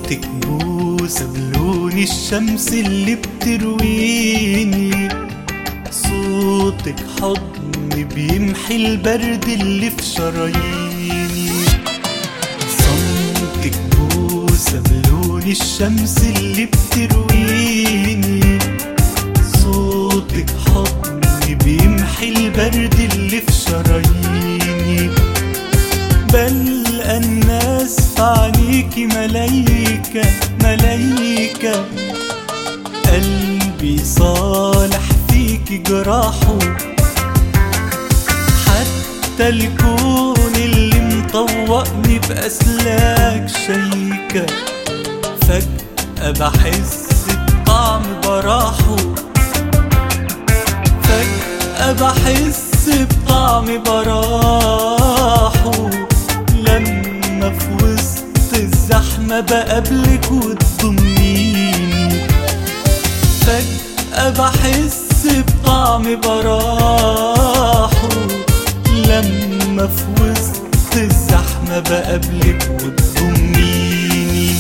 صوتك بوسة بلون الشمس اللي بترويني، صوتك حضن بيمحي البرد اللي في شراييني. صمتك بوسة بلون الشمس اللي بترويني، صوتك حضن بيمحي البرد اللي في شراييني. بلقى الناس في عينيكي ملايكة ملايكة، قلبي صالح فيكي جراحه، حتى الكون اللي مطوقني بأسلاك شيكة فجأة بحس بطعم براحه، فجأة بحس بطعم براحه. لما في وسط الزحمة بقابلك وتضميني، فجأة بحس بطعم براحه. لما في وسط الزحمة بقابلك وتضميني.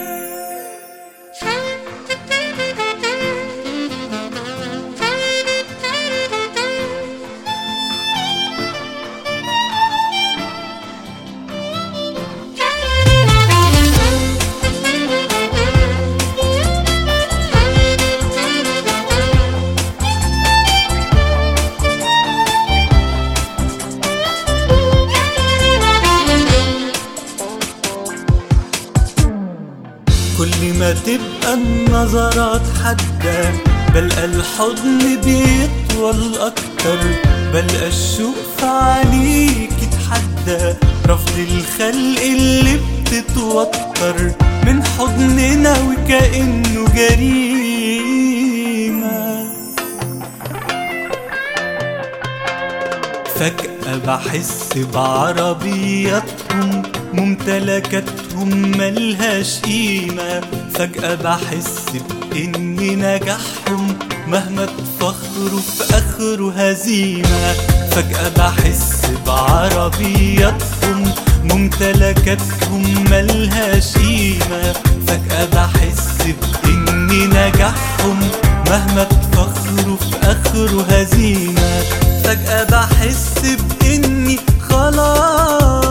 كل ما تبقى النظرات حادة بلقى الحضن بيطول أكتر، بلقى الشوق في عليك اتحدى، رفض الخلق اللي بتتوتر من حضننا وكأنه جريمة. فجأة بحس بعربياتهم ممتلكاتهم ملهاش قيمة، فجأة بحس بإن نجاحهم مهما تفخروا في آخره هزيمة. فجأة بحس بعربياتهم ممتلكاتهم ملهاش قيمة، فجأة بحس بإن نجاحهم مهما تفخروا في آخره هزيمة. فجأة بحس بإني خلاص